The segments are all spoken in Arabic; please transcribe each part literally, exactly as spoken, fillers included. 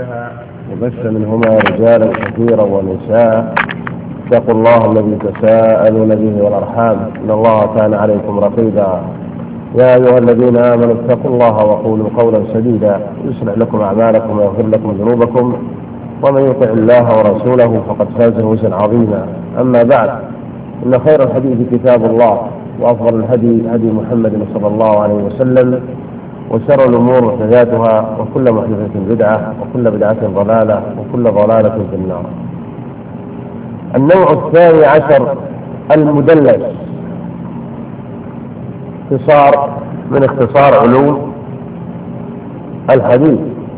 زوجها وبث منهما رجالا كثيرا ونساء. اتقوا الله الذي تساءلون به والارحام ان الله كان عليكم رقيبا. يا ايها الذين امنوا اتقوا الله وقولوا قولا سديدا يصلح لكم اعمالكم ويغفر لكم ذنوبكم ومن يطع الله ورسوله فقد فاز فوزا عظيما. اما بعد، ان خير الحديث كتاب الله وافضل الهدي هدي محمد صلى الله عليه وسلم وشر الامور محدثاتها وكل محدثة بدعة وكل بدعة ضلالة وكل ضلالة في النار. النوع الثاني عشر المدلس، اختصار من اختصار علوم الحديث.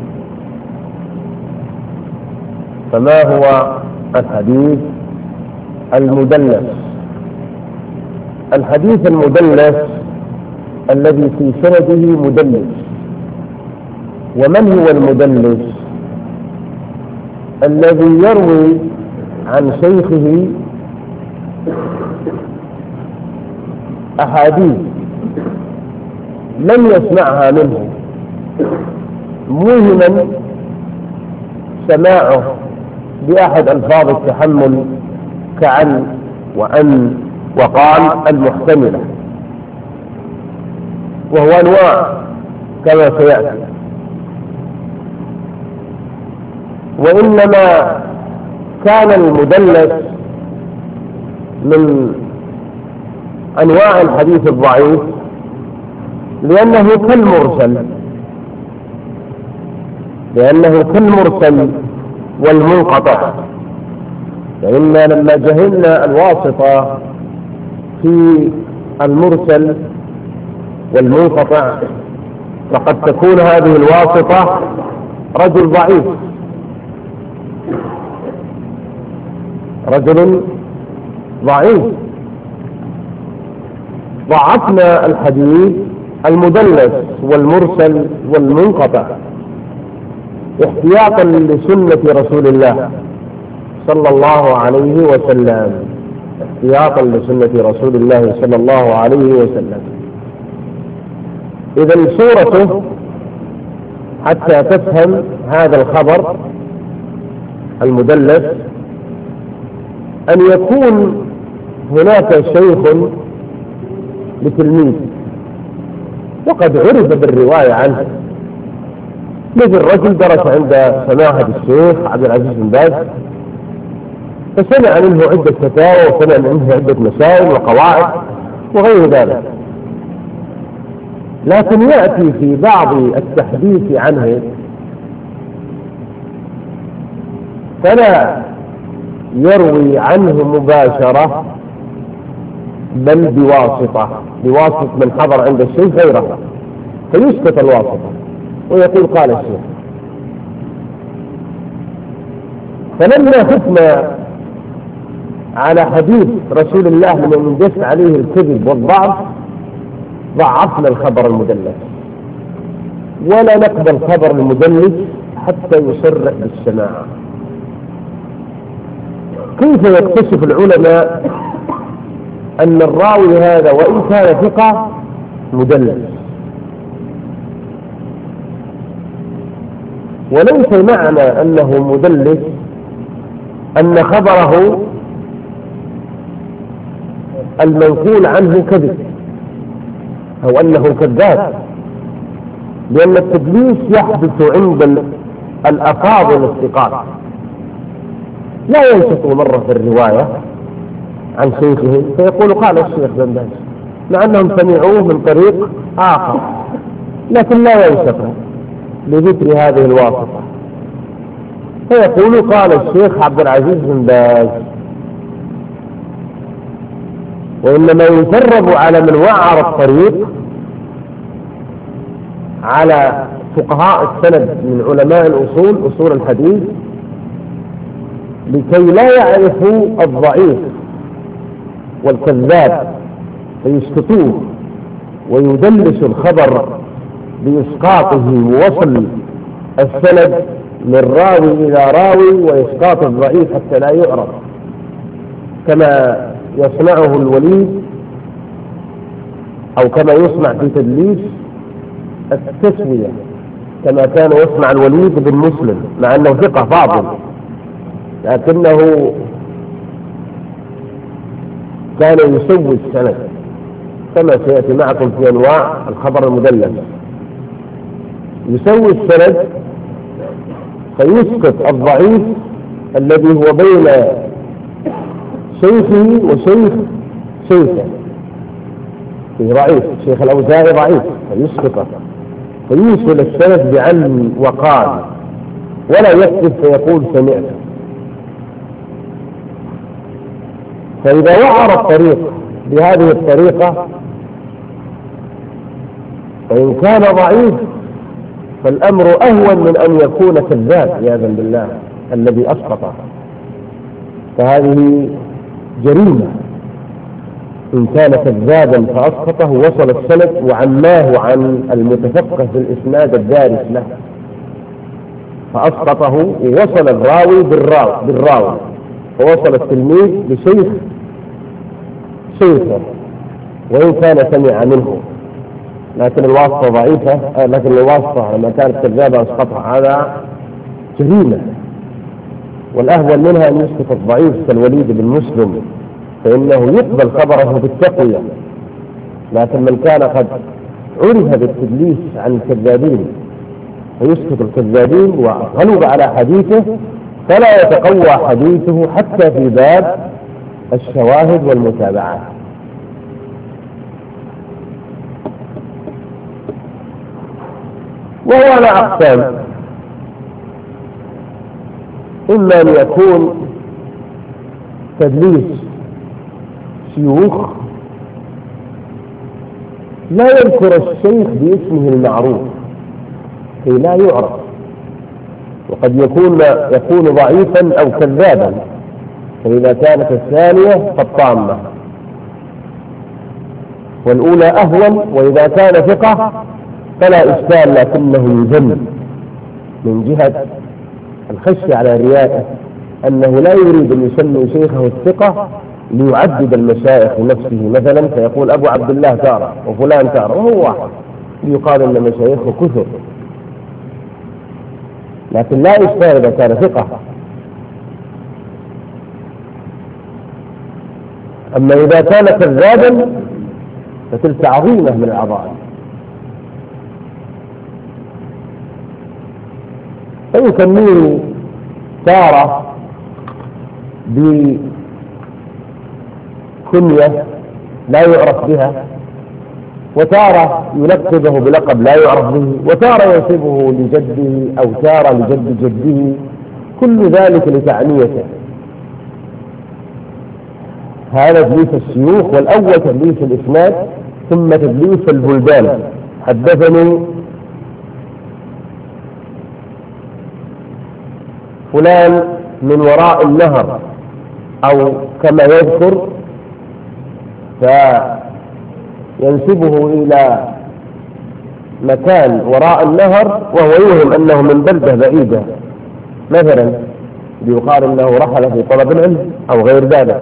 فما هو الحديث المدلس؟ الحديث المدلس الذي في سنده مدلس. ومن هو المدلس؟ الذي يروي عن شيخه أحاديث لم يسمعها منه، موهما سماعه بأحد ألفاظ التحمل كعن وأن وقال المحتملة، وهو أنواع كما سيأتي. وإنما كان المدلس من أنواع الحديث الضعيف لأنه كالمرسل لأنه كالمرسل والمنقطع. فإنا لما جهلنا الواسطة في المرسل والمنقطع فقد تكون هذه الواسطة رجل ضعيف، رجل ضعيف. ضعفنا الحديث المدلس والمرسل والمنقطع احتياطا لسنة رسول الله صلى الله عليه وسلم احتياطا لسنة رسول الله صلى الله عليه وسلم. إذن صورته حتى تفهم هذا الخبر المدلس أن يكون هناك شيخ لتلميذ وقد عرف بالرواية عنه، مثل رجل درس عند سماحة الشيخ عبد العزيز بن باز فسمع منه عدة فتاوى وسمع منه عدة مسائل وقواعد وغير ذلك، لكن يأتي في بعض التحديث عنه فلا يروي عنه مباشرة بل بواسطة بواسطة من حضر عند الشيخ غيره، فيسكت الواسطة ويقول قال الشيخ. فلما خفنا على حديث رسول الله من يندس عليه الكذب والضعف ضعفنا الخبر المدلس، ولا نقبل خبر المدلس حتى يصرح بالسماع. كيف يكتشف العلماء أن الراوي هذا وإن كان ثقة مدلس؟ وليس معنى أنه مدلس أن خبره المنقول عنه كذب أو أنه كذاب، لأن التدليس يحدث عند الأفاضل الثقات، لا ينشط مرة في الرواية عن شيخه فيقول قال الشيخ بن باز، مع أنهم سمعوه من طريق آخر، لكن لا ينشط لذكر هذه الواسطة، فيقول قال الشيخ عبد العزيز بن باز. وإنما يجرب على من وعر الطريق على فقهاء السند من علماء الأصول أصول الحديث لكي لا يعرفوا الضعيف والكذاب فيسكتوه ويدلسوا الخبر بإسقاطه ووصل السند من راوي إلى راوي وإسقاط الضعيف حتى لا يعرف، كما يصنعه الوليد أو كما يصنع في تدليس التسوية كما كان يصنع الوليد بن مسلم، مع أنه ثقة فاضل، لكنه كان يسوي السند كما سيأتي معكم في أنواع الخبر المدلس. يسوي السند فيسقط الضعيف الذي هو بين شيخه وشيخ شيخه. في ضعيف شيخ الأوزاعي ضعيف فيسقطه، فيوصل السند بعلم وقال ولا يكتب فيقول سمعت. فإذا وعر الطريق بهذه الطريقة فإن كان ضعيف فالأمر أهون من أن يكون كذاب عياذا بالله الذي أسقطه، فهذه جريمة. إن كان كذابا فأسقطه وصل السند وعماه عن المتفقه في الإسناد الدارس له، فأسقطه ووصل الراوي بالراوي, بالراوي ووصل التلميذ لشيخ شيخه وإن كان سمع منه، لكن الواسطة ضعيفة، لكن الواسطة لما كانت كذابة أسقطها، هذا جريمة. والأهون منها أن يسقط الضعيف كالوليد بن مسلم، فإنه يقبل خبره بالتقوية. لكن من كان قد عرف بالتدليس عن الكذابين فيسقط الكذابين وغلب على حديثه، فلا يتقوى حديثه حتى في باب الشواهد والمتابعات. وهو على أقسام: إما أن يكون تدليس شيوخ لا يذكر الشيخ باسمه المعروف كي لا يعرف، وقد يكون يكون ضعيفا أو كذابا، فإذا كانت الثانية فالطامة، والأولى أهون. وإذا كان ثقة فلا إشكال، لكنه يذم من جهة الخشية على رياءه، أنه لا يريد أن يسمي شيخه الثقة ليعدد المشايخ لنفسه مثلا، فيقول أبو عبد الله تارة وفلان تارة وهو واحد، ليقال أن مشايخه كثر. لكن لا إشكال إذا كان ثقة. أما إذا كان كذابا فتلك عظيمة من العظائم. فيسميه تارة بكنية لا يعرف بها، وتارة يلقبه بلقب لا يعرف به، وتارة ينسبه لجده أو تارة لجد جده، كل ذلك لتعنيته. هذا تدليس الشيوخ، والأول تدليس الإسناد، ثم تدليس البلدان. حدثني فلان من وراء النهر، أو كما يذكر فينسبه إلى مكان وراء النهر وهو يوهم أنه من بلدة بعيدة مثلا، ليقال أنه رحل في طلب العلم أو غير ذلك.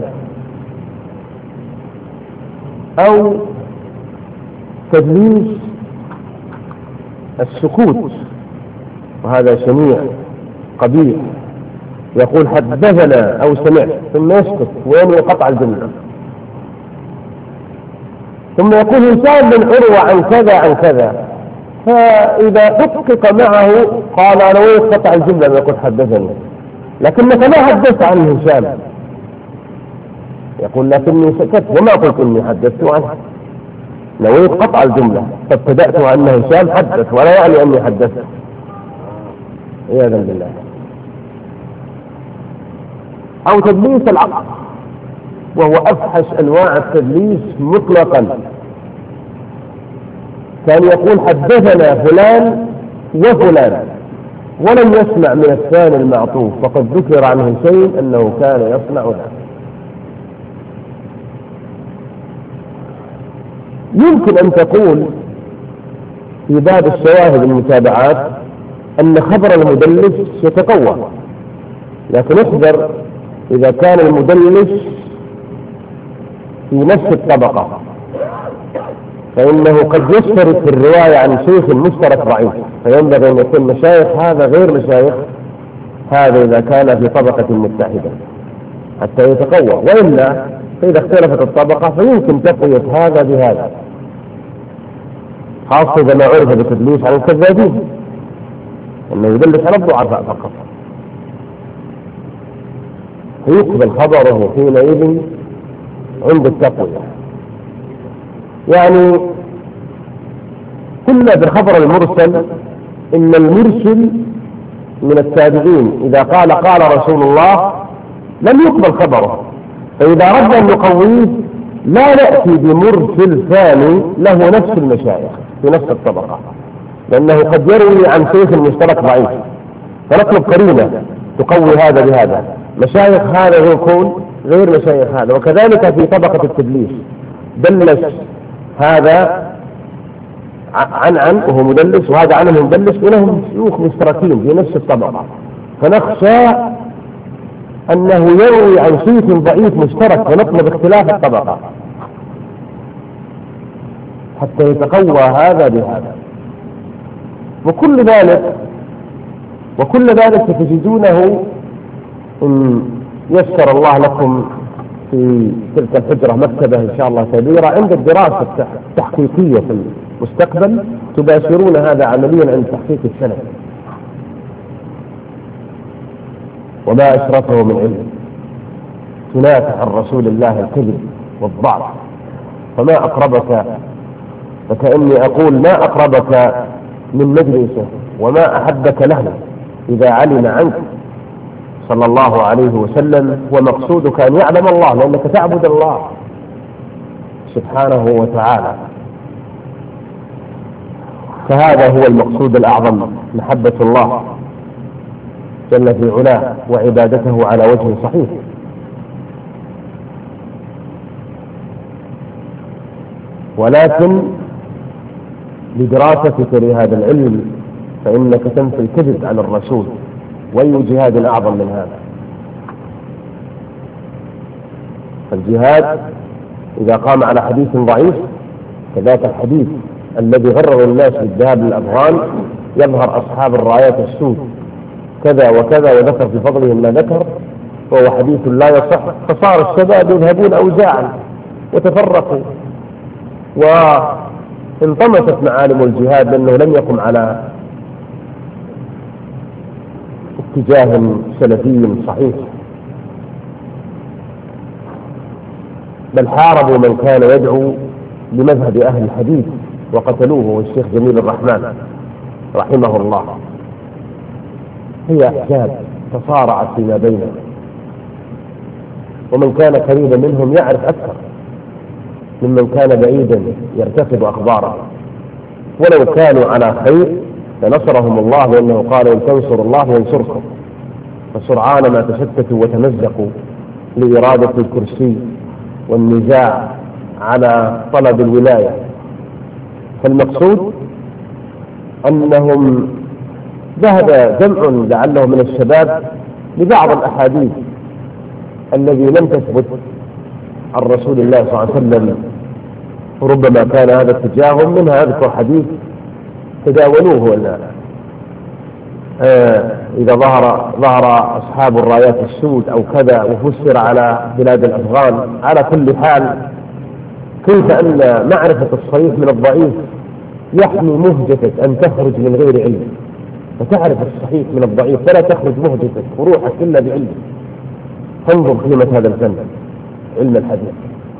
أو تدليس السكوت، وهذا شنيع قبيح، يقول حدثنا أو سمعت ثم يسكت وينوي قطع الجملة، ثم يقول هشام بن عروة عن كذا عن كذا، فإذا دقق معه قال أنا نويت قطع الجملة ما يقول حدثني، لكنك ما حدثت عن هشام. يقول لكني سكت وما قلت إني حدثت عنه، نويت قطع الجملة فابتدأت أن هشام حدث ولا يعني أني حدثت، عياذا بالله. أو تدليس العقل، وهو أفحش أنواع التدليس مطلقا. كان يقول حدثنا فلان وفلان ولم يسمع من الثاني المعطوف، فقد ذكر عنه شيء أنه كان يصنع ذلك. يمكن أن تقول في باب الشواهد المتابعات أن خبر المدلس يتقوى، لكن احذر إذا كان المدلس في نفس الطبقة فإنه قد يشترك في الرواية عن شيخ مشترك ضعيف، فينبغي أن يكون مشايخ هذا غير مشايخ هذا إذا كان في طبقة متحدة حتى يتقوى، وإلا فإذا اختلفت الطبقة فيمكن تقوية هذا بهذا، خاصة إذا ما عرف بالتدليس على الكذابين أنه يدلس على الضعفاء فقط، فيقبل خبره حينئذ عند التقوية. يعني قلنا بالخبر المرسل إن المرسل من التابعين إذا قال قال رسول الله لم يقبل خبره، فإذا أردنا أن نقويه لا نأتي بمرسل ثاني له نفس المشايخ في نفس الطبقة، لأنه قد يروي عن شيخ مشترك ضعيف، فنطلب قرينة تقوي هذا بهذا، مشايخ هذا يكون غير مشايخ هذا. وكذلك في طبقة التدليس دلس هذا عن عن وهو مدلس وهذا عنه مدلس ولهم شيوخ مشتركين في نفس الطبقة، فنخشى أنه يروي عن شيخ ضعيف مشترك ونطلب اختلاف الطبقة حتى يتقوى هذا بهذا. وكل ذلك وكل ذلك ستجدونه إن يسر الله لكم في تلك الحجرة مكتبة إن شاء الله كبيرة عند الدراسة التحقيقية في المستقبل، تباشرون هذا عمليا عند تحقيق السند وما أشرفه من علم، تنافع عن رسول الله الكذب والضعف، فما أقربك، فكأني أقول ما أقربك من مجلسه وما أحبك له إذا علم عنك صلى الله عليه وسلم، ومقصودك أن يعلم الله لأنك تعبد الله سبحانه وتعالى، فهذا هو المقصود الأعظم، محبة الله جل في علاه وعبادته على وجه صحيح. ولكن لدراستك لهذا العلم فإنك تنفي الكذب على الرسول، وأي جهاد أعظم من هذا؟ الجهاد إذا قام على حديث ضعيف كذاك الحديث الذي غرر الناس بالذهاب للأفغان يظهر أصحاب الرايات السود كذا وكذا وذكر في فضله ما ذكر، وهو حديث لا يصح، فصار الشباب يذهبون أوزاعا وتفرقوا وانطمست معالم الجهاد لأنه لم يقم على اتجاه سلفي صحيح، بل حاربوا من كان يدعو لمذهب أهل الحديث وقتلوه، والشيخ جميل الرحمن رحمه الله. هي أحزاب تصارعت فيما بينهم، ومن كان قريبا منهم يعرف أكثر ممن كان بعيدا يرتكب أخباره، ولو كانوا على خير فنصرهم الله، لأنه قال إن تنصروا الله ينصركم، فسرعان ما تشتتوا وتمزقوا لإرادة الكرسي والنزاع على طلب الولاية. فالمقصود أنهم ذهب جمع لعله من الشباب لبعض الأحاديث الذي لم تثبت عن رسول الله صلى الله عليه وسلم، وربما كان هذا اتجاههم، منها أذكر حديث تداولوه ولا آه إذا ظهر ظهر أصحاب الرايات السود أو كذا وفسر على بلاد الأفغان. على كل حال كيف أن معرفة الصحيح من الضعيف يحمي مهجتك أن تخرج من غير علم، فتعرف الصحيح من الضعيف فلا تخرج مهجتك وروحك إلا بعلم. فانظر قيمة هذا الفن، علم الحديث.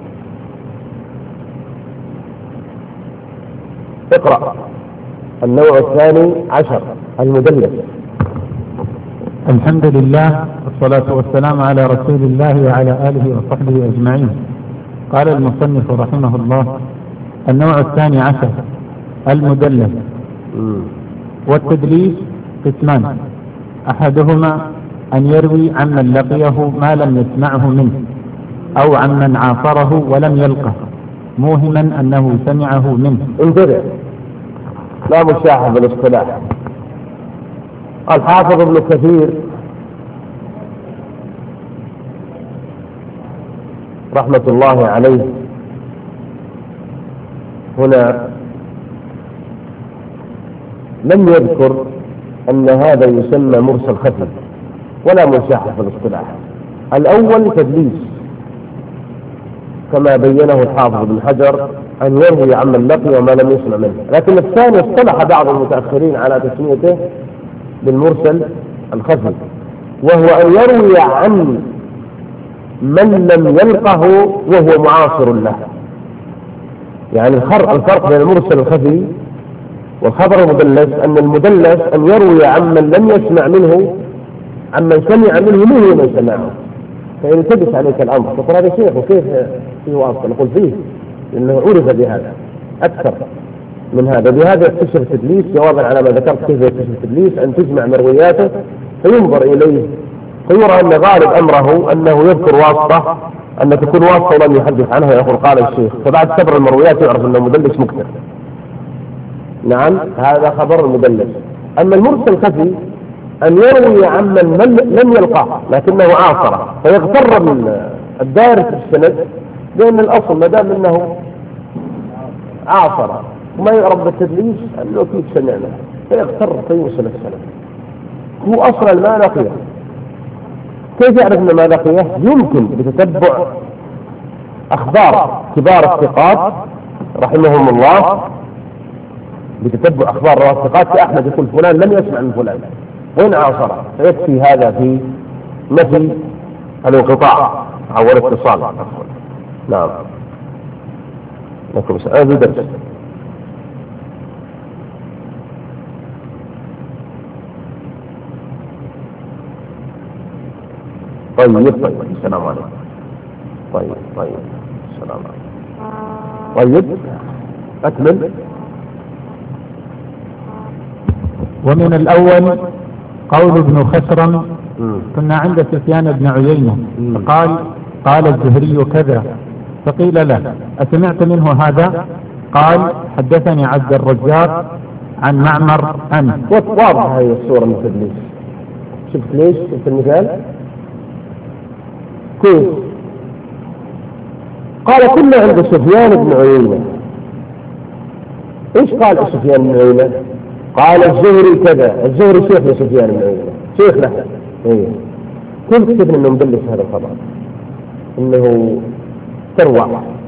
اقرأ النوع الثاني عشر المدلس. الحمد لله والصلاة والسلام على رسول الله وعلى آله وصحبه أجمعين. قال المصنف رحمه الله: النوع الثاني عشر المدلس. والتدليس قسمان: أحدهما أن يروي عمن لقيه ما لم يسمعه منه، أو عمن عاصره ولم يلقه موهما أنه سمعه منه. انتبه، لا مشاحة بالاصطلاح. الحافظ ابن كثير رحمة الله عليه هنا لم يذكر أن هذا يسمى مرسل خفي ولا مشاحة في الاصطلاح. الأول تدليس كما بينه الحافظ ابن حجر، أن يروي عمن لقي وما لم يسمع منه، لكن الثاني اصطلح بعض المتأخرين على تسميته بالمرسل الخفي، وهو أن يروي عن من لم يلقه وهو معاصر له. يعني الفرق بين المرسل الخفي والخبر المدلس أن المدلس أن يروي عن من لم يسمع منه عمن سمع منه منه من سمعه، فيلتبس عليك الأمر تقول هذا شيخ وكيف فيه واسطة؟ نقول فيه لأنه عرف بهذا أكثر من هذا. بهذا يكتشف التدليس جوابا على ما ذكرت كيف يكتشف التدليس، أن تجمع مروياته فينظر إليه فيرى أن غالب أمره أنه يذكر واسطة، أن تكون واسطة ولم يحدث عنها يقول قال الشيخ، فبعد سبر المرويات يعرف أنه مدلس مكتر. نعم هذا خبر المدلس. أما المرسل الخفي أن يروي عمن لم يلقاه لكنه عاصره، فيغتر من الدارس في السند لأن الأصل ما دام أنه عاصره وما يعرف بالتدليس أنه كيف سمعنا، فيغتر فيوصل السند. هو أصلا ما لقيه. كيف يعرف أن ما لقيه؟ يمكن بتتبع أخبار كبار الثقات رحمهم الله، بتتبع أخبار الثقات كأحمد يقول فلان لم يسمع من فلان وين عاصره، فيكفي هذا في نفي الانقطاع أو الاتصال. نعم لكم سؤال درس. طيب طيب السلام عليكم. طيب طيب السلام عليكم. طيب أكمل. ومن الأول قول ابن خسرم كنا عند سفيان بن عيينة فقال قال الزهري كذا، فقيل له أسمعت منه هذا؟ قال حدثني عبد الرزاق عن معمر عنه. واضحة هذه الصورة من التدليس. شفت ليش؟ شفت المثال كيف؟ قال كنا عند سفيان بن عيينة. ايش قال سفيان بن عيينة؟ قال الزهري كذا. الزهري شيخ لسفيان بن عيينة، شيخ له. ايه كيف تكتب انه مدلس هذا الخبر؟ انه استروع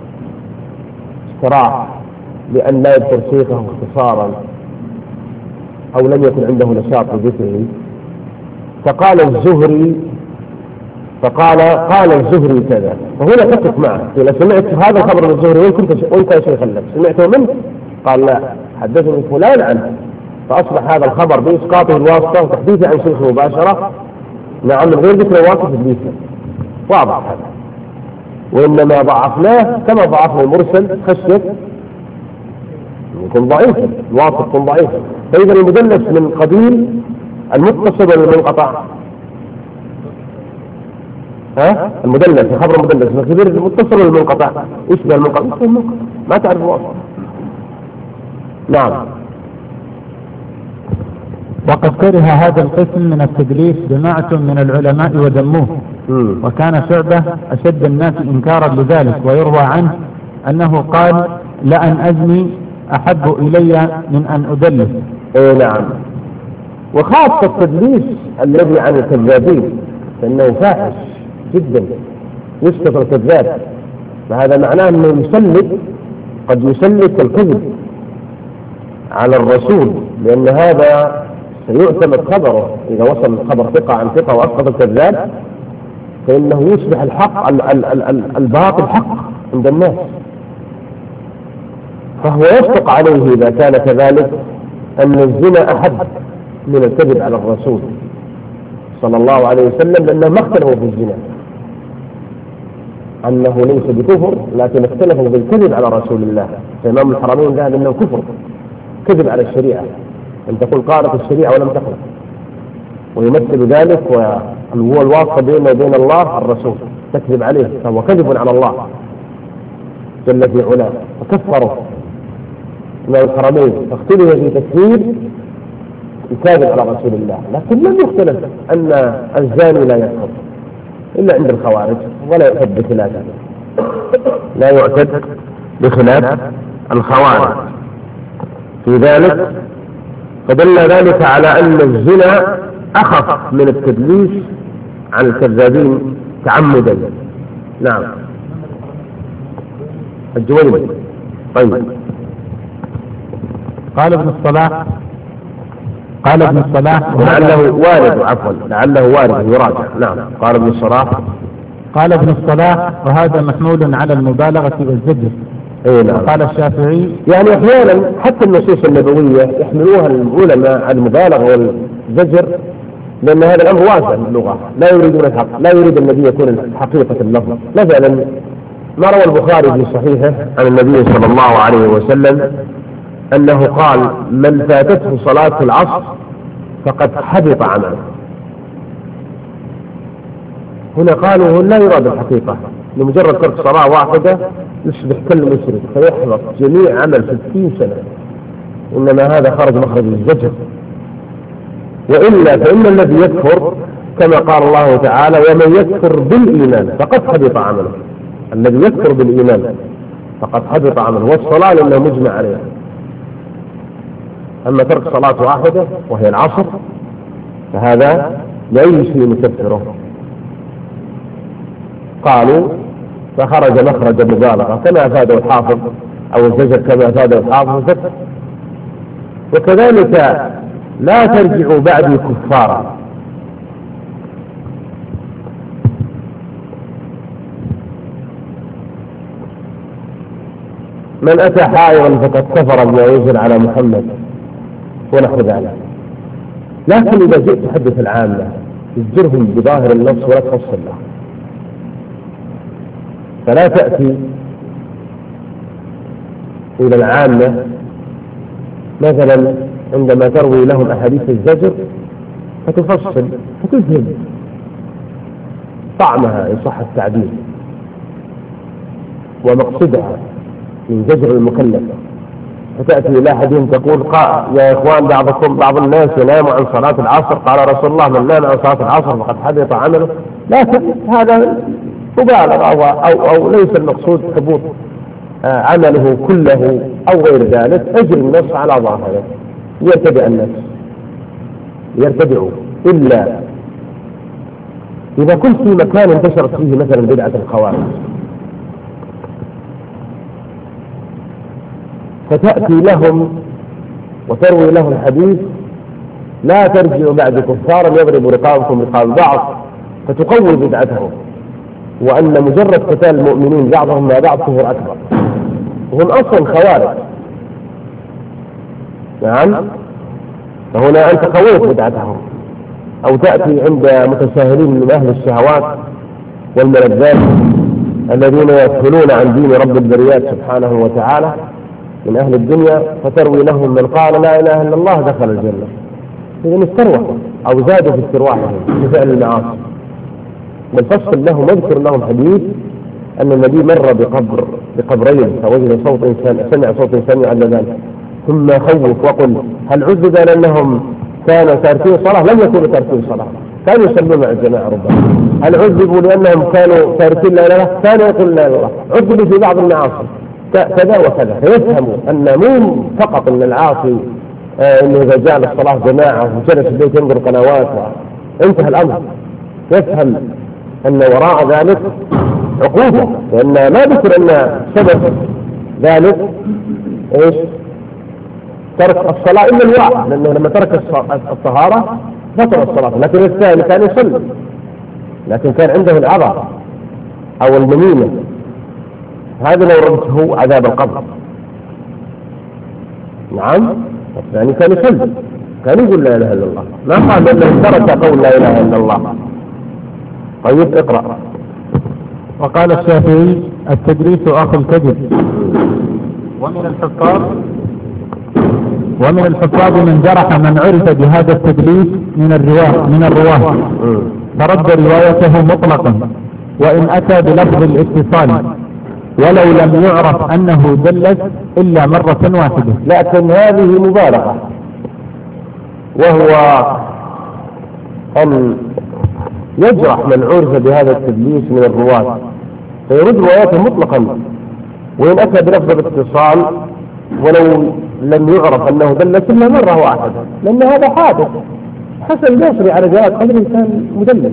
استراح لان لا يذكر شيخه اختصارا او لم يكن عنده نشاط في ذكره، فقال الزهري فقال قال الزهري كذا. فهنا تقف معه إذا سمعت هذا الخبر من الزهري وين كنت وانت يا شيخ لك سمعته منه؟ قال لا حدثني فلان عنه. فأصبح هذا الخبر بإسقاطه الواسطة وتحديثه عن شيخه مباشرة نعم من غير ذكر واسطة تدليسه. واضح هذا. وإنما ضعفناه كما ضعفنا المرسل خشية يكون ضعيفا، الواسط يكون ضعيفا. فإذا المدلس من قبيل المتصل والمنقطع. ها المدلس الخبر المدلس من قبيل المتصل والمنقطع. ايش ده المنقطع؟ ما تعرف الواسط. نعم. وقد كره هذا القسم من التدليس جماعة من العلماء وذموه، وكان شعبة أشد الناس إنكارا لذلك، ويروى عنه أنه قال لأن أزني أحب إلي من أن أدلس. اي نعم. وخاصة التدليس الذي عن الكذابين فإنه فاحش جدا يسقط الكذاب، فهذا معناه أنه يسلط قد يسلط الكذب على الرسول، لأن هذا سيعتمد خبره إذا وصل الخبر ثقة عن ثقة وأسقط الكذاب فإنه يصبح الحق ال ال ال ال الباطل حق عند الناس، فهو يصدق عليه إذا كان كذلك أن الزنا أحد من الكذب على الرسول صلى الله عليه وسلم، لأنه ما اختلفوا في الزنا أنه ليس بكفر، لكن اختلفوا في الكذب على رسول الله. فإمام الحرمين ذهب أنه كفر كذب على الشريعة، أن تقول قالت الشريعة ولم تقل، ويمثل ذلك وهو الواسطة بينه وبين الله الرسول تكذب عليه، فهو كذب على الله جل في علاه. فكفروا إمام الحرمين، فاختلف في تكفير الكاذب على رسول الله، لكن لم يختلف أن الزاني لا يكفر إلا عند الخوارج، ولا يعتد بخلاف لا يعتد بخلاف الخوارج في ذلك، فدل ذلك على أن الزنا أخف من التدليس عن الكذابين تعمدا. نعم. الجويني. طيب. قال ابن الصلاح قال ابن الصلاح لعله وارد، عفوا لعله وارد يراجع. نعم. قال ابن الصلاح قال ابن الصلاح وهذا محمول على المبالغة والزجر. اي نعم. قال الشافعي يعني احيانا حتى النصوص النبوية يحملوها العلماء على المبالغة والزجر، لأن هذا الأمر واسع في اللغة، لا يريدون الحق، لا يريد النبي يكون حقيقة اللفظ. مثلا ما روى البخاري في صحيحه عن النبي صلى الله عليه وسلم أنه قال: من فاتته صلاة العصر فقد حبط عمله. هنا قالوا لا يراد الحقيقة، لمجرد ترك صلاة واحدة يصبح كالمشرك فيحبط جميع عمل ستين سنة، إنما هذا خرج مخرج الزجر. وإلا فإن الذي يكفر كما قال الله تعالى: ومن يكفر بالإيمان فقد حبط عمله. الذي يكفر بالإيمان فقد حبط عمله، والصلاة لأنه مجمع عليها. أما ترك صلاة واحدة وهي العصر فهذا لأي شيء يكفره. قالوا فخرج مخرج المبالغة كما أفاده الحافظ، أو الزجر كما أفاده الحافظ الزجر. وكذلك لا ترجعوا بعدي كفارا. من أتى حائرا فقد كفر بما ينزل على محمد ونحو ذلك. لكن إذا جئت تحدث العامة تزجرهم بظاهر النص ولا تفصل له، فلا تأتي إلى العامة مثلا عندما تروي لهم أحاديث الزجر فتفصل فتذهب طعمها إن صح التعبير ومقصدها من زجر المكلف، فتأتي إلى أحدهم تقول: يا إخوان بعضكم بعض الناس ينام عن صلاة العصر، قال رسول الله: من نام عن صلاة العصر فقد حبط عمله. لكن هذا مبالغة أو, أو, أو ليس المقصود حبوط عمله كله أو غير ذلك. أجر النص على ظاهره يرتدع الناس يرتدعوا، إلا إذا كنت في مكان انتشرت فيه مثلا بدعة الخوارج فتأتي لهم وتروي لهم الحديث: لا ترجعوا بعد كفارا يضرب رقابكم رقاب بعض، فتقوي بدعتهم، وأن مجرد قتال المؤمنين بعضهم مع بعض كفر أكبر، وهم أصلا خوارج. نعم. فهنا أنت قويت بدعتهم. أو تأتي عند متساهلين من أهل الشهوات والملذات الذين يدخلون عن دين رب البريات سبحانه وتعالى من أهل الدنيا، فتروي لهم: من قال لا إله إلا الله دخل الجنة. إذن استروحوا أو زادوا في استرواحهم بفعل المعاصي. ونفصل لهم واذكر لهم حديث أن النبي مر بقبر بقبرين فوجد صوت إنسان، سمع صوت إنسان يعلى ذلك، ثم خوف وقل: هل عذب لأنهم كانوا تاركين صلاة؟ لم يكونوا تاركين صلاة، كانوا يصلون مع الجماعة ربما. هل عذبوا لأنهم كانوا تاركين لا إله إلا الله؟ كانوا يقول لا إله إلا الله. عذبوا في بعض المعاصي كذا وكذا. فيفهموا أن مو فقط أن العاصي آه أنه إذا جاء للصلاة جماعة وجلس البيت ينظر قنوات وانتهى الأمر. يفهم أن وراء ذلك عقوبة، لأن ما ذكر أن سبب ذلك إيش؟ ترك الصلاة إلا الواحد، لأنه لما ترك الطهارة بطل الصلاة، لكن الثاني كان يصلي لكن كان عنده العذر أو المنينة، هذا لو ردته عذاب القبر. نعم. الثاني كان يصلي، كان يقول لا إله إلا الله، ما قال أنه ترك قول لا إله إلا الله. طيب اقرأ. وقال الشافعي: التدريس أخو الكذب. ومن الحفاظ ومن الحفاظ من جرح من عرف بهذا التدليس من الرواه من الرواه فرد روايته مطلقا، وإن أتى بلفظ الاتصال ولو لم يعرف أنه دلس إلا مرة واحدة. لكن هذه مبالغة، وهو أن يجرح من عرف بهذا التدليس من الرواة فيرد روايته مطلقا، وإن أتى بلفظ الاتصال ولو لم يعرف أنه دلس إلا مرة واحدة، لأن هذا حادث. حسن البصري على جهاد قدر كان مدلس،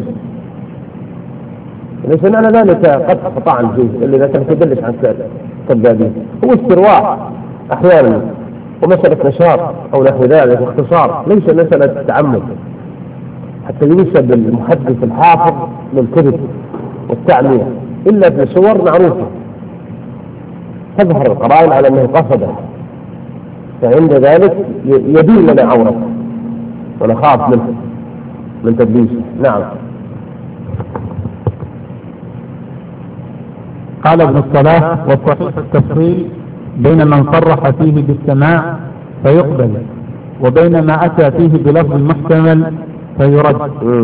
ليس معنى ذلك قد قطع فيه إلا إذا كان تدلس عن كذابين. هو استرواح أحيانا ومسألة نشاط أو نحو ذلك واختصار، ليس مسألة تعمد، حتى ينسب المحدث الحافظ للكذب والتعمية إلا في صور معروفة تظهر القرائن على أنه قصده، فعند ذلك يبين لنا عورته ونخاف منه من تدليسه. نعم. قال ابن الصلاح: والصحيح التفصيل بين من صرح فيه بالسماع فيقبل، وبين ما أتى فيه بلفظ محتمل فيرد.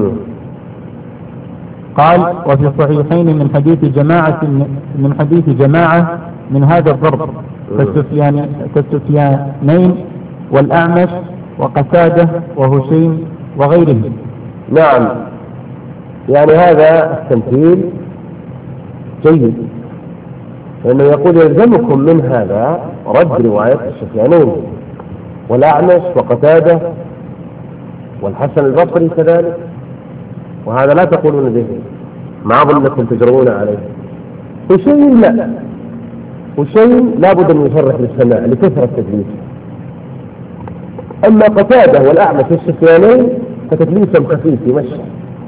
قال: وفي الصحيحين من حديث جماعة من حديث جماعة من هذا الضرب كالسفيانين والأعمش وقتادة وهشيم وغيرهم. نعم، يعني هذا التمثيل جيد، لأنه يقول يلزمكم من هذا رد رواية السفيانين والأعمش وقتادة والحسن البصري كذلك، وهذا لا تقولون به، ما أظنكم تجرؤون عليه. وشيء لا، وشيء لابد أن يصرح بالسماع لكثرة تدليسه. أما قتادة والأعمش والسفيانين فتدليسهم خفيف يمشي.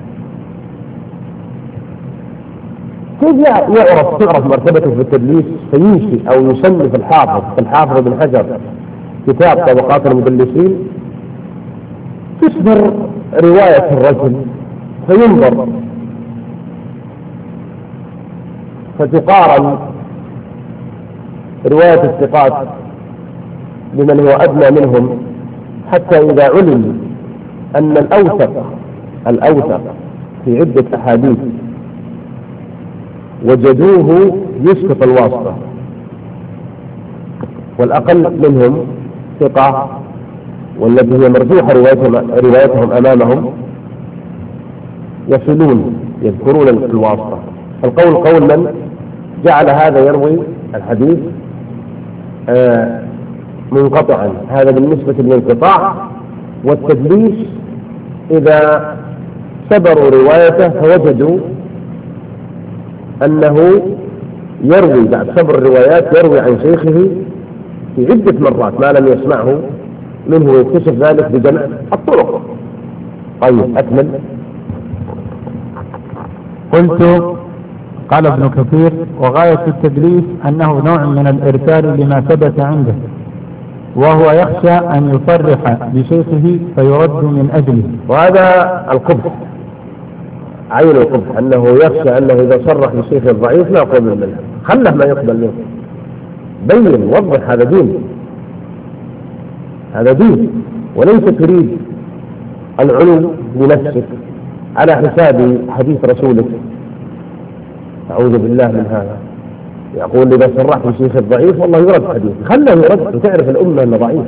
كيف يعرف تعرف مرتبته في التدليس فينشئ أو يصنف الحافظ الحافظ ابن حجر كتاب طبقات المدلسين، تصدر رواية الرجل فينظر فتقارن رواية الثقات بمن هو أدنى منهم، حتى إذا علم أن الأوثق الأوثق في عدة أحاديث وجدوه يسقط الواسطة، والأقل منهم ثقة والتي هي مرجوحة روايتهم, روايتهم أمامهم يصلون يذكرون الواسطة. القول قول من جعل هذا يروي الحديث آه منقطعا، هذا بالنسبة للانقطاع. والتدليس إذا سبروا روايته فوجدوا أنه يروي بعد سبر الروايات يروي عن شيخه في عدة مرات ما لم يسمعه منه، ويكتشف ذلك بجمع الطرق. طيب أكمل. قلت: قال ابن كثير: وغاية التدليس أنه نوع من الإرسال لما ثبت عنده، وهو يخشى أن يصرح بشيخه فيرد من أجله. وهذا القبح، عين القبح، أنه يخشى أنه إذا صرح بشيخ الضعيف لا يقبل منه، خله ما يقبل منه. بين وضح، هذا دين، هذا دين، وليس تريد العلو بنفسك على حساب حديث رسولك. أعوذ بالله من هذا. يقول إذا صرحت بشيخ الضعيف والله يرد حديث، خله يرد وتعرف الأمة أنه ضعيف،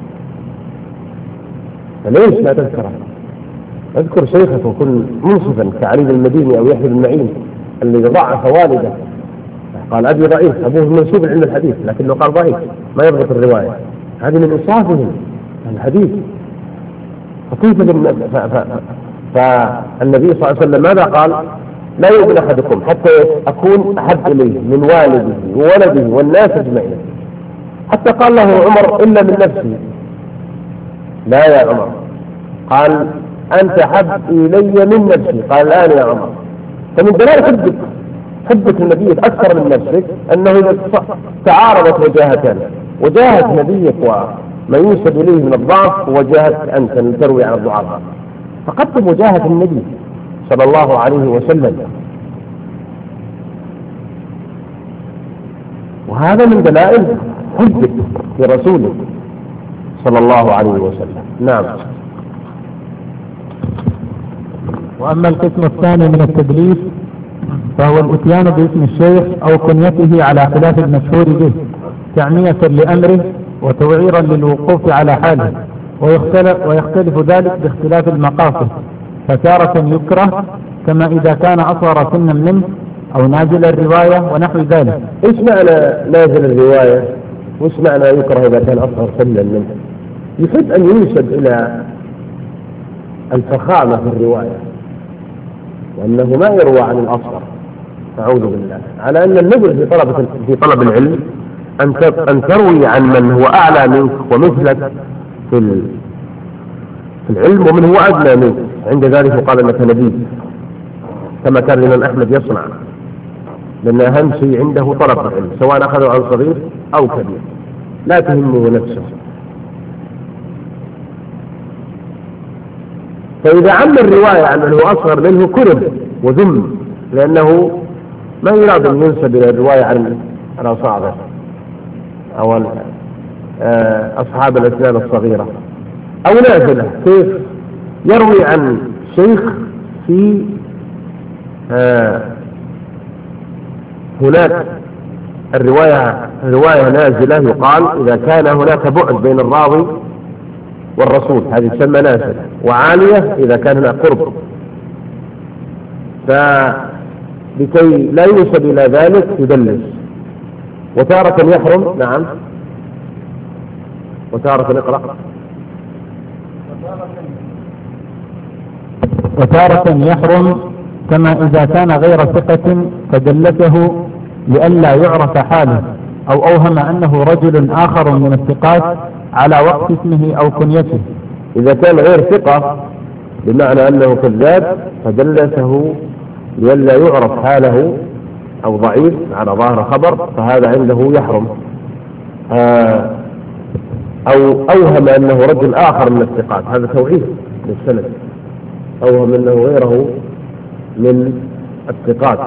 فليش لا تذكره؟ اذكر شيخك وكن منصفا كعلي بن المديني أو يحيى بن معين الذي ضعف والده، قال أبي ضعيف، أبوه منسوب علم الحديث لكنه قال ضعيف ما يضبط الرواية. هذه من إنصافهم الحديث. فكيف فالنبي صلى الله عليه وسلم ماذا قال؟ لا يؤمن أحدكم حتى أكون أحب إليه من والده وولده والناس أجمعين. حتى قال له عمر: إلا من نفسي. لا يا عمر، قال: أنت حب إلي من نفسي. قال: الآن يا عمر. فمن دلالة حبك حبك النبي أكثر من نفسك أنه إذا تعارضت وجاهتان، وجاهت نبيك وما ينسب إليه من الضعف، وجاهت أنت تروي عن الضعفاء، فقدم وجاهة النبي صلى الله عليه وسلم. وهذا من دلائل حبك في رسوله صلى الله عليه وسلم. نعم. وأما القسم الثاني من التدليس فهو الاتيان باسم الشيخ أو كنيته على خلاف المشهور به، تعمية لأمره وتوعيرا للوقوف على حاله، ويختلف, ويختلف ذلك باختلاف المقاصد، فتارة يكره كما إذا كان أصغر سنا منه أو نازل الرواية ونحو ذلك. إيش معنى نازل الرواية؟ وش معنى يكره إذا كان أصغر سنا منه؟ يحب أن ينسب إلى الفخامة في الرواية، وأنه ما يروى عن الأصغر، أعوذ بالله، على أن النبل في طلب في طلب العلم أن أن تروي عن من هو أعلى منك ومثلك في في العلم ومن هو أدنى منك، عند ذلك يقال أنك نبي، كما كان الإمام أحمد يصنع، لأن أهم شيء عنده طلب العلم سواء أخذه عن صغير أو كبير، لا تهمه نفسه. فإذا عم الرواية عن من هو أصغر منه كرم وذم، لأنه ما يراد أن ينسب إلى الرواية عن الأصاغر أو أصحاب الأسنان الصغيرة أو نازلة. كيف يروي عن شيخ في آه هناك الرواية رواية نازلة، يقال إذا كان هناك بعد بين الراوي والرسول هذه تسمى نازلة، وعالية إذا كان هناك قرب، فلكي لا ينسب إلى ذلك يدلس، وتارة يحرم. نعم، وتارة نقرأ وتارة يحرم، كما إذا كان غير ثقة فدلته لئلا يعرف حاله، أو أوهم أنه رجل آخر من الثقات على وقت اسمه أو كنيته. إذا كان غير ثقة بمعنى أنه كذاب فدلته لئلا يعرف حاله أو ضعيف على ظاهر خبر، فهذا عنده يحرم. آه أو أوهم أنه رجل آخر من الثقات، هذا توعيد للسند، أوهم أنه غيره من الثقات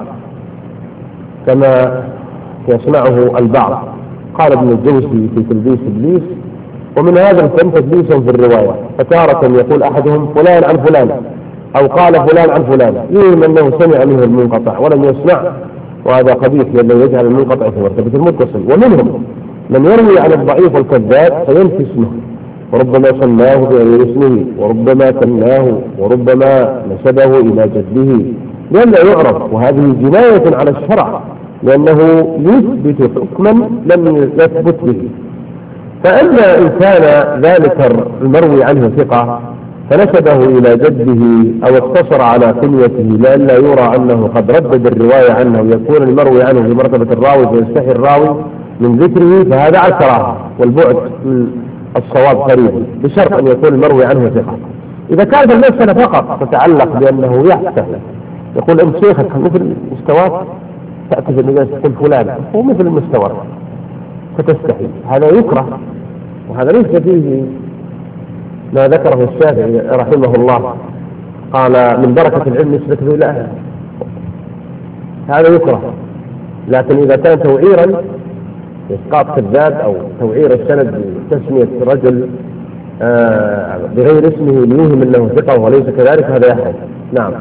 كما يصنعه البعض. قال ابن الجوزي في تلبيس إبليس: ومن هذا الفن تدليس في الرواية، فتارة يقول أحدهم فلان عن فلان، أو قال فلان عن فلان، يوهم أنه سمع منه المنقطع ولم يسمع، وهذا قبيح لأنه يجعل المنقطع في مرتبة المتصل. ومنهم من يروي عن الضعيف الكذاب فينفي اسمه، وربما سماه بغير اسمه، وربما كناه، وربما نسبه إلى جده لئلا يعرف، وهذه جناية على الشرع، لأنه يثبت حكما لم يثبت به. فأما إن كان ذلك المروي عنه ثقة فنسبه إلى جده أو اقتصر على كنيته لئلا يرى أنه قد ردد الرواية عنه ويكون المروي عنه في مرتبة الراوي فيستحي الراوي من ذكره، فهذا على الكراهة والبعد من الصواب قريب، بشرط أن يكون المروي عنه ثقة. إذا كانت المسألة فقط تتعلق بأنه يحتفل يقول أنت شيخك مثل مستواك، تأتي في الناس تقول فلان هو مثل المستوى فتستحي، هذا يكره، وهذا ليس فيه ما ذكره الشافعي رحمه الله، قال من بركة العلم نسبته إلى أهله، هذا يكره. لكن إذا كان توعيرا إسقاط كذاب أو توعير السند بتسمية رجل آه بغير اسمه ليوهم أنه ثقة وليس كذلك، هذا يحرم. نعم،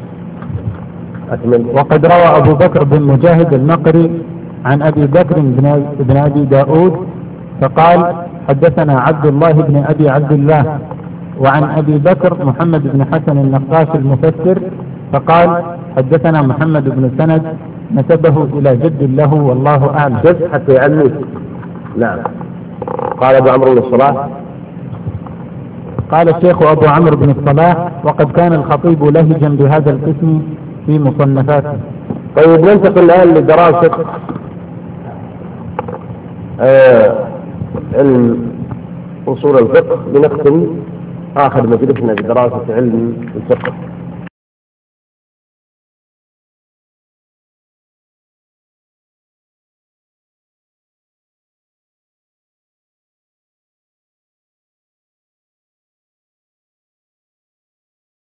أكمل. وقد روى أبو بكر بن مجاهد المقري عن أبي بكر بن أبي داود فقال: حدثنا عبد الله بن أبي عبد الله. وعن أبي بكر محمد بن حسن النقاش المفسر فقال: حدثنا محمد بن سند نسبه إلى جد له والله أعلم. جد حتى يعنيه. نعم. قال أبو عمرو بن الصلاح. قال الشيخ أبو عمرو بن الصلاح: وقد كان الخطيب لهجا بهذا القسم في مصنفاته. طيب، ننتقل الآن لدراسة آه علم أصول الفقه، لنختم آخر مجلسنا بدراسة علم الفقه.